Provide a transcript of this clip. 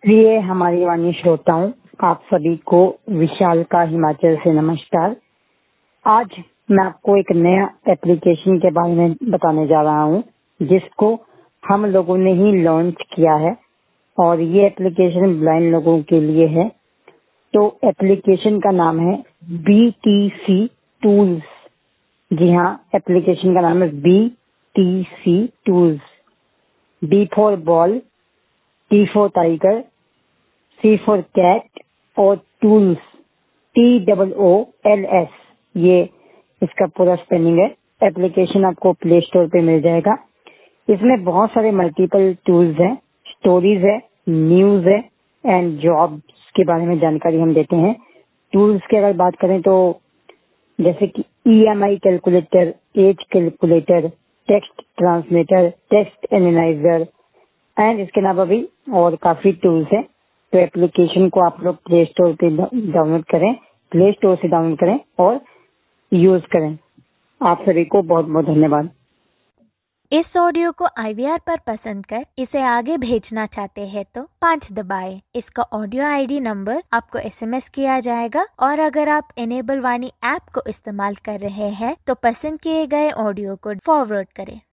प्रिय हमारी वाणी श्रोताओं, आप सभी को विशाल का हिमाचल से नमस्कार। आज मैं आपको एक नया एप्लीकेशन के बारे में बताने जा रहा हूं, जिसको हम लोगों ने ही लॉन्च किया है और ये एप्लीकेशन ब्लाइंड लोगों के लिए है। तो एप्लीकेशन का नाम है BTC टूल्स। जी हाँ, एप्लीकेशन का नाम है BTC tools. B for ball, T for tiger, C for cat और टूल्स TOOLS, ये इसका पूरा स्पेलिंग है। एप्लीकेशन आपको प्ले स्टोर पे मिल जाएगा। इसमें बहुत सारे मल्टीपल टूल्स हैं, स्टोरीज है, न्यूज है एंड जॉब्स के बारे में जानकारी हम देते हैं। टूल्स की अगर बात करें तो जैसे कि EMI calculator, age calculator, text translator, text analyser and इसके अलावा भी और काफी टूल्स हैं। तो एप्लीकेशन को आप लोग प्ले स्टोर पे डाउनलोड करें, प्ले स्टोर से डाउनलोड करें और यूज करें। आप सभी को बहुत बहुत धन्यवाद। इस ऑडियो को IVR पर पसंद कर इसे आगे भेजना चाहते हैं तो 5 दबाएं। इसका ऑडियो ID नंबर आपको SMS किया जाएगा और अगर आप इनेबल वाणी ऐप को इस्तेमाल कर रहे हैं तो पसंद किए गए ऑडियो को फॉरवर्ड करें।